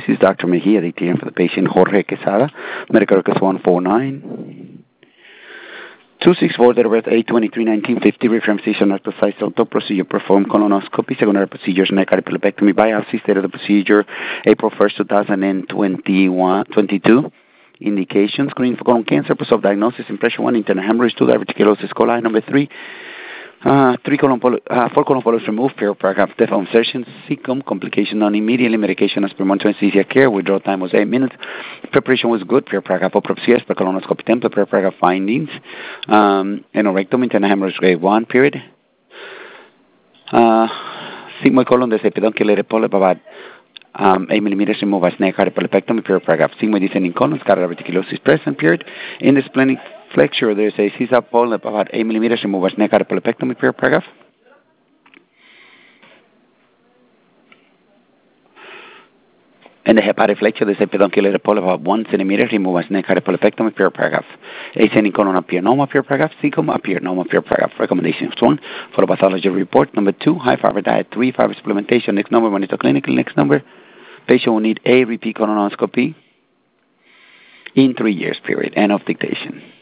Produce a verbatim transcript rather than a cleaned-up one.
This is Doctor Mejia dictating for the patient Jorge Quesada. Medical records one four nine. two six four, date of birth eight twenty-three nineteen fifty. Reference station not precise. Auto procedure performed colonoscopy. Secondary procedures neck cardiopulopectomy. Biopsy. State of the procedure April first, two thousand twenty-one, twenty-two. Indications: screening for colon cancer. Post-op diagnosis: impression one, internal hemorrhage, two diverticulosis coli. Number three. Uh, three colon poly, uh, four colon polyps removed, paragraph death insertion, cecum, complication non immediately, medication as per monitoring anesthesia care, withdrawal time was eight minutes, preparation was good, paragraph autopsy as per colonoscopy template, paragraph findings, um, anorectum, internal hemorrhage grade one, period. Uh, sigmoid colon, there's a pedunculated polyp about um, eight millimeters removed by snake cardiopulopectomy, paragraph. Sigmoid descending colon, scarlet diverticulosis present, period. In the splenic flexure, there's a C S A polyp about eight millimeters removed by snake cardiopulopectomy, paragraph. In the hepatic flexure, there's a pedunculated polyp about one centimeter removed by snake cardiopulopectomy, paragraph. Ascending colon appearanoma, paragraph. Cecum appearanoma, paragraph. Recommendations: one, photopathology report. Number two, high fiber diet. Three, fiber supplementation. Next number, monitor clinically. Next number, patient will need a repeat colonoscopy in three years, period. End of dictation.